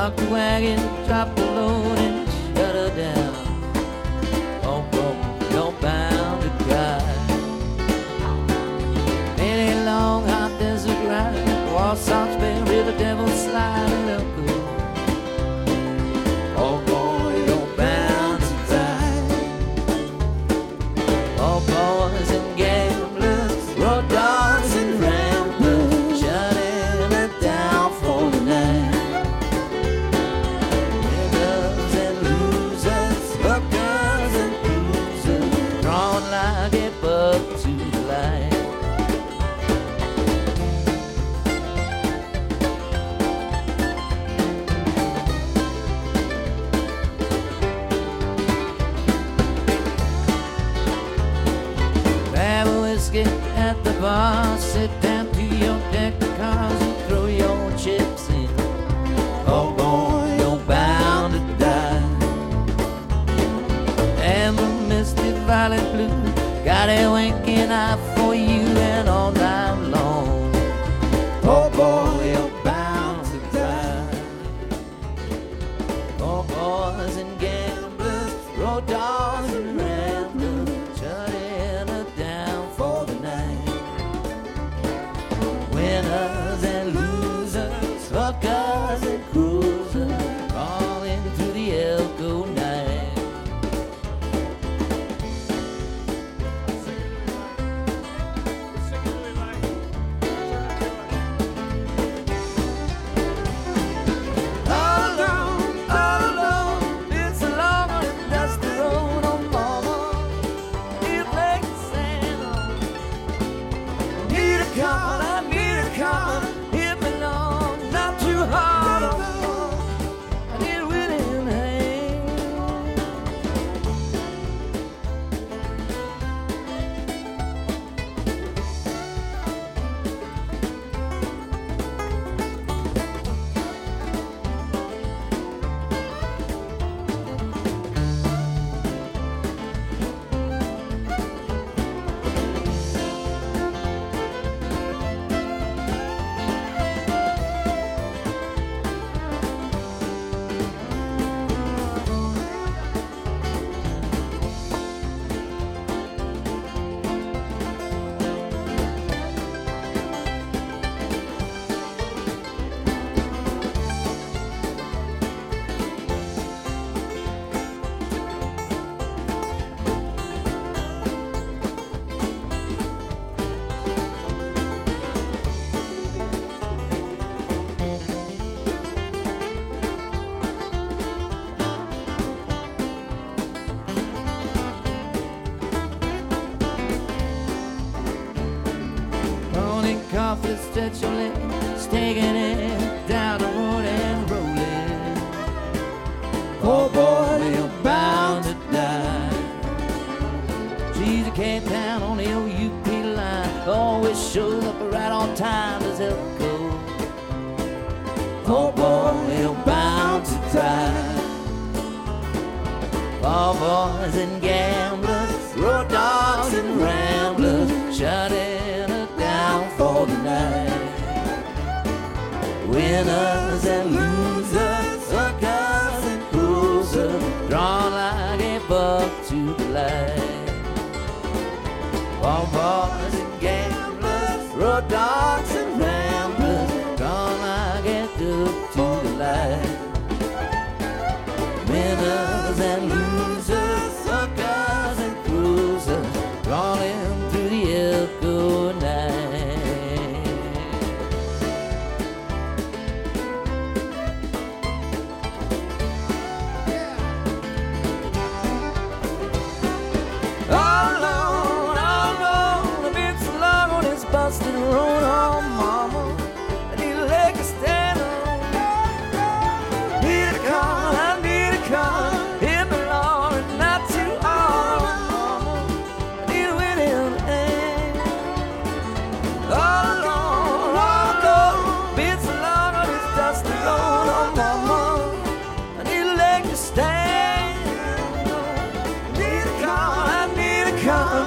Park the wagon, drop the load and shut her down. Oh, oh, you're bound to cry. Many long hot desert ride, Wasatch Bay River, Devil Slide, and Elko. Oh boy, you're bound to die. Oh boys and gamblers, road dogs and ramblers, shutting it down for the night. Winners and losers, hookers and cruisers, drawn like a buck to the light. At the bar, sit down to your deck of cards and throw your chips in. Oh boy, you're bound to die. And the misty violet blue got a winking eye for you, and all night long, oh boy, you're bound to die. Oh boys and gamblers, road dogs and ramblers, shutting it down for the night. Winners and losers, hookers and cruisers, all into the Elko night. All alone, it's a long and dusty road, oh mama, it's like the sand on. Need a car, I need a car, hit me long, not too hard, oh, I need a willing hand. Morning coffee, stretch your legs, taking it down the road and rolling. Oh boy, you're bound to die. She's a Cape Town on the OUP line, always shows up right on time as Elko. Oh boy, you're bound to die. All boys and gamblers, road dogs and ramblers, shutting it down for the night. Winners and losers, hookers and cruisers, drawn like a buck to the light. All boys and gamblers, road dogs and ramblers, drawn like a duck to the light. Winners and losers, hookers and cruisers, crawling through the Elko night. All alone, I've been so long on this busted road, oh mama, I need a leg to stand on. Need a car, I need a car, hit me long and not too hard, oh mama, I need a winning hand. All alone, been so long on this dusty road, oh mama, I need a leg to stand on. Need a car, I need a car,